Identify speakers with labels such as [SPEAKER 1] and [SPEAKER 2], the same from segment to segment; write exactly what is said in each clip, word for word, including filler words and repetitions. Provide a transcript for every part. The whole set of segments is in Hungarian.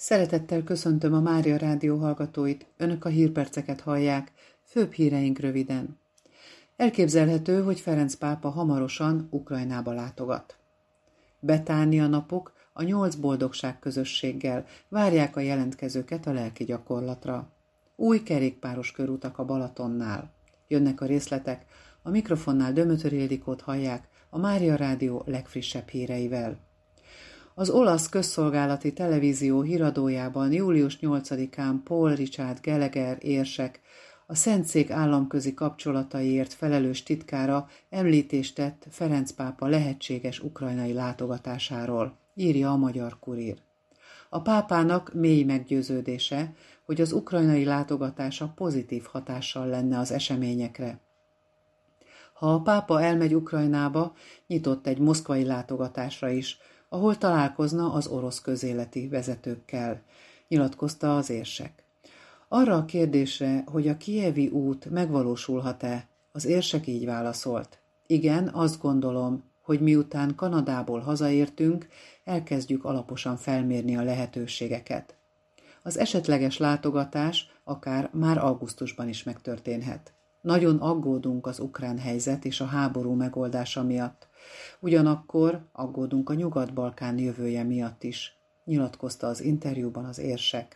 [SPEAKER 1] Szeretettel köszöntöm a Mária Rádió hallgatóit, önök a hírperceket hallják, főbb híreink röviden. Elképzelhető, hogy Ferenc pápa hamarosan Ukrajnába látogat. Betánia napok a nyolc boldogság közösséggel várják a jelentkezőket a lelki gyakorlatra. Új kerékpáros körutak a Balatonnál. Jönnek a részletek, a mikrofonnál Dömötör Ildikót hallják a Mária Rádió legfrissebb híreivel. Az olasz közszolgálati televízió híradójában július nyolcadikán Paul Richard Gallagher érsek, a Szentszék államközi kapcsolataiért felelős titkára említést tett Ferenc pápa lehetséges ukrajnai látogatásáról, írja a Magyar Kurír. A pápának mély meggyőződése, hogy az ukrajnai látogatása pozitív hatással lenne az eseményekre. Ha a pápa elmegy Ukrajnába, nyitott egy moszkvai látogatásra is, ahol találkozna az orosz közéleti vezetőkkel, nyilatkozta az érsek. Arra a kérdésre, hogy a kijevi út megvalósulhat-e, az érsek így válaszolt. Igen, azt gondolom, hogy miután Kanadából hazaértünk, elkezdjük alaposan felmérni a lehetőségeket. Az esetleges látogatás akár már augusztusban is megtörténhet. Nagyon aggódunk az ukrán helyzet és a háború megoldása miatt. Ugyanakkor aggódunk a Nyugat-Balkán jövője miatt is, nyilatkozta az interjúban az érsek.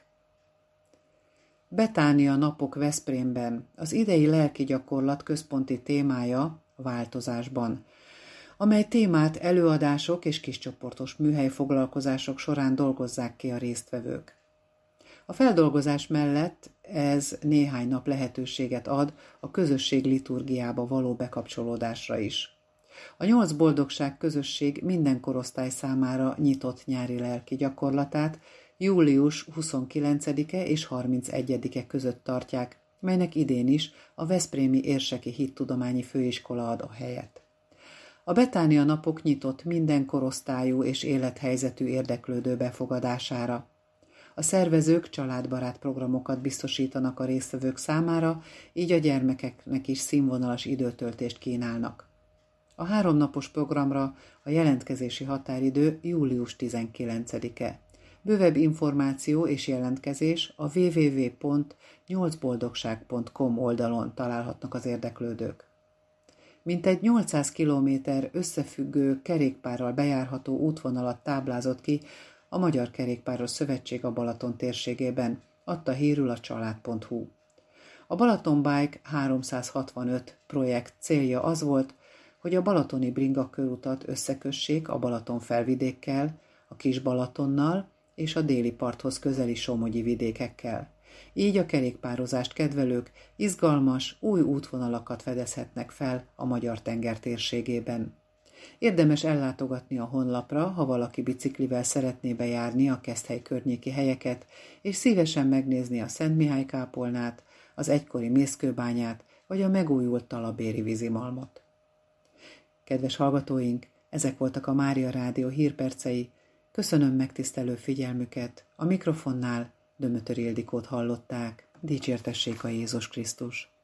[SPEAKER 1] Betánia napok Veszprémben az idei lelki gyakorlat központi témája változásban, amely témát előadások és kiscsoportos műhelyfoglalkozások során dolgozzák ki a résztvevők. A feldolgozás mellett ez néhány nap lehetőséget ad a közösség liturgiába való bekapcsolódásra is. A nyolc boldogság közösség minden korosztály számára nyitott nyári lelki gyakorlatát július huszonkilencedike és harmincegyedike között tartják, melynek idén is a Veszprémi Érseki Hittudományi Főiskola ad a helyet. A Betánia napok nyitott minden korosztályú és élethelyzetű érdeklődő befogadására. A szervezők családbarát programokat biztosítanak a résztvevők számára, így a gyermekeknek is színvonalas időtöltést kínálnak. A háromnapos programra a jelentkezési határidő július tizenkilencedike. Bővebb információ és jelentkezés a double-u double-u double-u pont nyolc boldogság pont com oldalon találhatnak az érdeklődők. Mintegy nyolcszáz kilométer összefüggő kerékpárral bejárható útvonalat táblázott ki a Magyar Kerékpáros Szövetség a Balaton térségében, adta hírül a család pont hu. A Balaton Bike háromszázhatvanöt projekt célja az volt, hogy a balatoni bringa körutat összekössék a Balaton felvidékkel, a Kis Balatonnal és a déli parthoz közeli somogyi vidékekkel. Így a kerékpározást kedvelők izgalmas, új útvonalakat fedezhetnek fel a magyar tenger térségében. Érdemes ellátogatni a honlapra, ha valaki biciklivel szeretné bejárni a Keszthely környéki helyeket, és szívesen megnézni a Szent Mihály kápolnát, az egykori mészkőbányát, vagy a megújult talabéri vízimalmot. Kedves hallgatóink, ezek voltak a Mária Rádió hírpercei. Köszönöm megtisztelő figyelmüket. A mikrofonnál Dömötör Ildikót hallották. Dicsértessék a Jézus Krisztus!